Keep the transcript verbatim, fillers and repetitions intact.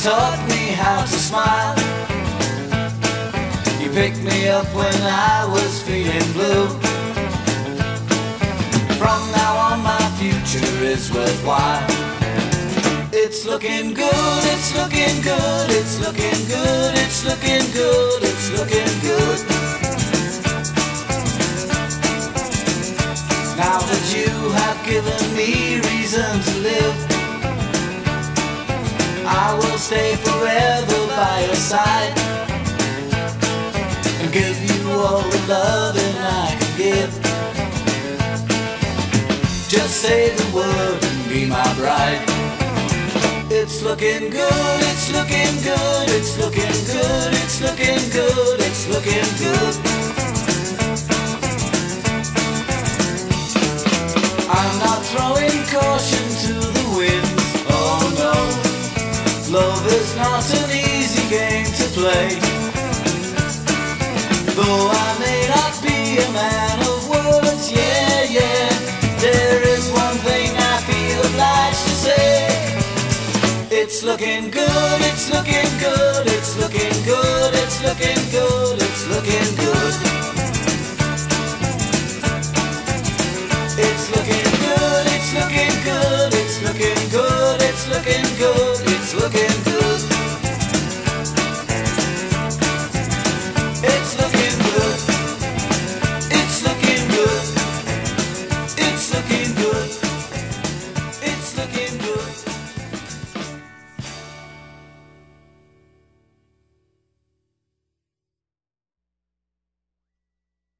taught me how to smile. You picked me up when I was feeling blue. From now on my future is worthwhile. It's looking good, it's looking good, it's looking good, it's looking good, it's looking good. Now that you have given me reason to live, I will stay forever by your side and give you all the loving I can give. Just say the word and be my bride. It's looking good, it's looking good, it's looking good, it's looking good, it's looking good. I'm not throwing caution to the wind, oh no. Love is not an easy game to play. Though I may not be a man of words, yeah, yeah, there is one thing I feel obliged to say. It's looking good, it's looking good, it's looking good.